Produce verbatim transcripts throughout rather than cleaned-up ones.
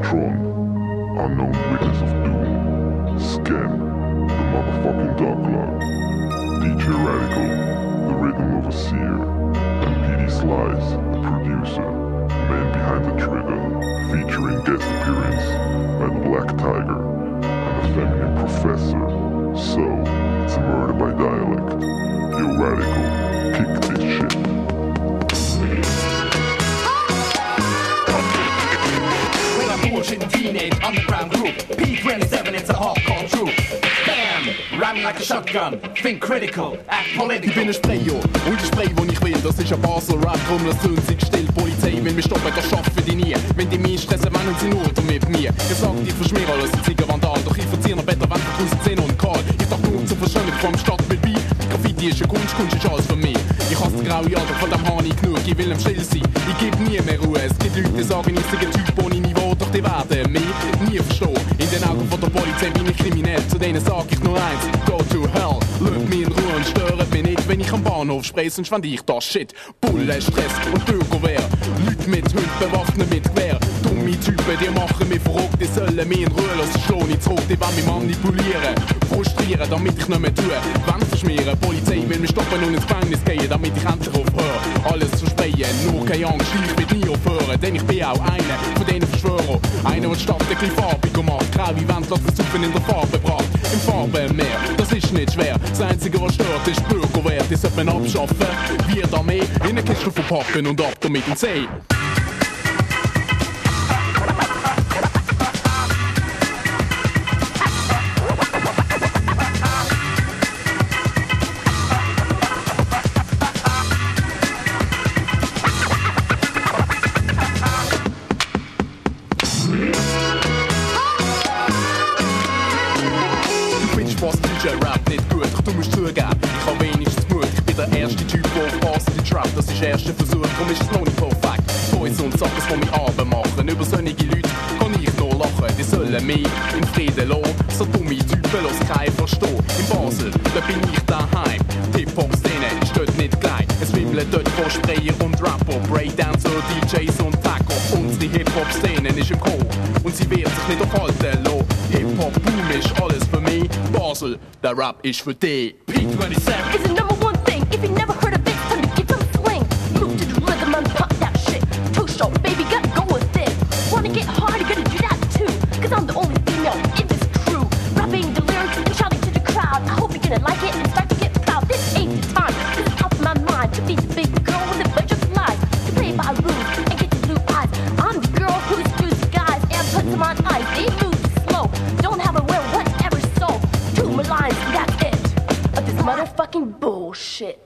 Tron, unknown witness of doom. Scan, the motherfucking dark cloud. D J Radical, the rhythm of a seer. And P D Slice, the producer, man behind the trigger. Featuring guest appearance by the Black Tiger and the feminine professor. So, it's a murder by dialect. Yo Radical, kick this shit. Bullshit teenage underground group P twenty-seven, it's a hardcore truth. Bam! Rhyming like a shotgun. Think critical, act political. Ich bin ein Sprayer und ich spray, wo ich will. Das ist ein Basel Rap, drum lass uns sich still. Polizei will mich stoppen, das schaffen die nie. Wenn die mich stressen, meinen sie nur mit mir. Ich sag, ich verschmier alles, ein Ziegerwandal. Doch ich verzieh noch besser, wenn du zehn und kahl. Ich dachte nur zur Verschönung vom Stadtbild bei. Graffiti ist ja Kunst, Kunst ist alles für mich. Ich hasse die graue Jahre, von dem habe ich genug. Ich will am still sein, ich geb nie mehr Ruhe. Es gibt Leute, die sagen, ich sei ein Typ ohne Niveau. Doch die werden mich nie verstehen. In den Augen von der Polizei bin ich kriminell. Zu denen sag ich nur eins: Go to hell. Lasst mich in Ruhe und störet mich nicht, wenn ich am Bahnhof spray, sonst fand ich das Shit. Bullen, Stress und Bürgerwehr. Leute mit Hund bewaffnet mit Gewehr. Dumme Typen, die machen mich verrückt. Die sollen mich in Ruhe lassen, schlau nicht zurück. Die wollen mich manipulieren, frustrieren, damit ich nicht mehr tue. Wand verschmieren, Polizei will mich stoppen und ins Gefängnis gehen, damit ich endlich aufhöre. Alles zu sprayen, nur keine Angst, ich will nie aufhören. Denn ich bin auch einer von denen Verschwörer. Einer, der die Stadt ein bisschen farbiger macht. Graue Wände lässt das Saufen in der Farbe bracht. Im Farbenmeer, das ist nicht schwer. Das Einzige, was stört, ist Bürgerwert. Das sollte man abschaffen, wie da mehr in eine Kiste verpacken und ab damit ins See. Das ist der erste Versuch, darum ist es noch nicht perfekt. Toys und Sachen, die mich abmachen. Über solche Leute kann ich nur lachen. Die sollen mich in Frieden lassen. So dumme Typen lass keinen verstehen. In Basel, da bin ich daheim. Die Hip-Hop-Szene ist dort nicht gleich. Es wimmelt dort von Sprayer und Rapper, Breakdancer, D Js und Tacker. Unsere Hip-Hop-Szene ist im Chor und sie wird sich nicht aufhalten lassen. Hip-Hop-Boom ist alles für mich. Basel, der Rap ist für dich. P twenty-seven is the number one thing. If you never heard of it, time to get some swing. Move to the rhythm and pop that shit. Too short, baby, gotta go with it. Wanna get hard, you gotta do that too. Cause I'm the only female in this crew. Rapping the lyrics and shouting to the crowd. I hope you're gonna like it and start to get proud. This ain't the time, this is off my mind. To be the big girl with a bunch of lies. To play by rules and get the blue eyes. I'm the girl who screws guys and puts them on ice. They move slow, don't have a wear whatever so. Two more lines, that's it. Of this motherfucking bullshit.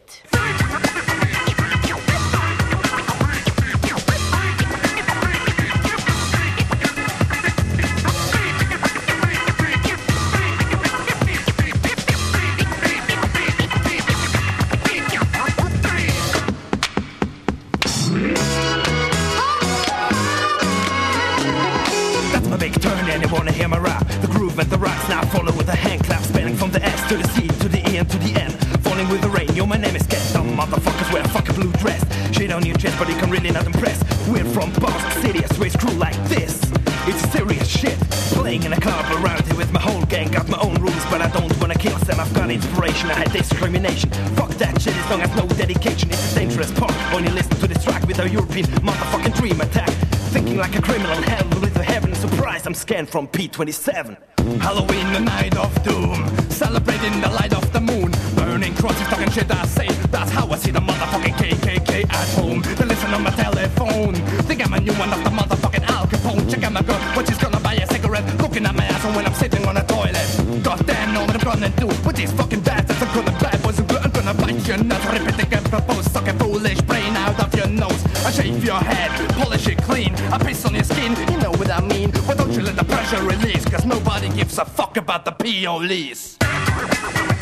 Wanna hear my rap? The groove and the rocks now follow with a hand clap, spanning from the S to the C to the E and to the N. Falling with the rain, yo, my name is Ken. Dumb motherfuckers wear fucking blue dress. Shit on your chest, but you can really not impress. We're from Boston City, I race crew like this. It's serious shit. Playing in a club around here with my whole gang. Got my own rules, but I don't wanna kill them. I've got inspiration, I had discrimination. Fuck that shit as long as no dedication. It's a dangerous part when you listen to this track with a European motherfucking dream attack. Thinking like a criminal, hell with a heaven. Surprise, I'm scanned from P twenty-seven. Halloween, the night of doom. Celebrating the light of the moon. Burning crosses, talking shit I say. That's how I see the motherfucking K K K at home. They listen on my telephone. Think I'm a new one of the motherfucking Al Capone. Check out my girl, when she's gonna buy a cigarette. Looking at my ass when I'm sitting on a toilet. Goddamn, know what I'm gonna do with these fucking bastards. I'm gonna bad boys and good. I'm gonna bite your nuts, rip it and propose. Suck a foolish brain out of your nose. I shave your head, polish it clean. I piss on your skin, you know what I mean. Why don't you let the pressure release? Cause nobody gives a fuck about the police.